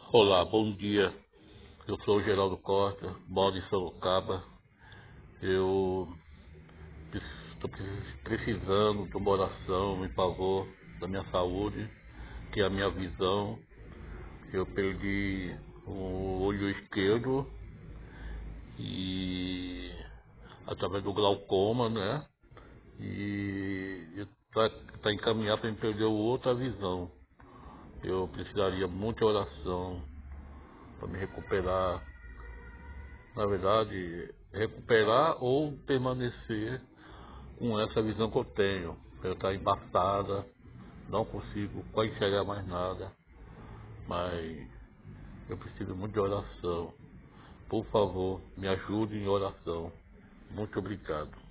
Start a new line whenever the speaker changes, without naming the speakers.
Olá, bom dia. Eu sou o Geraldo Costa, moro em Sorocaba. Eu estou precisando de uma oração em favor da minha saúde, que é a minha visão. Eu perdi o olho esquerdo e através do glaucoma, né? E está encaminhado para me perder o outro, a visão. Eu precisaria muita oração para me recuperar. Na verdade, recuperar ou permanecer com essa visão que eu tenho. Eu estou embaçada, não consigo enxergar mais nada, mas eu preciso muito de oração. Por favor, me ajude em oração. Muito obrigado.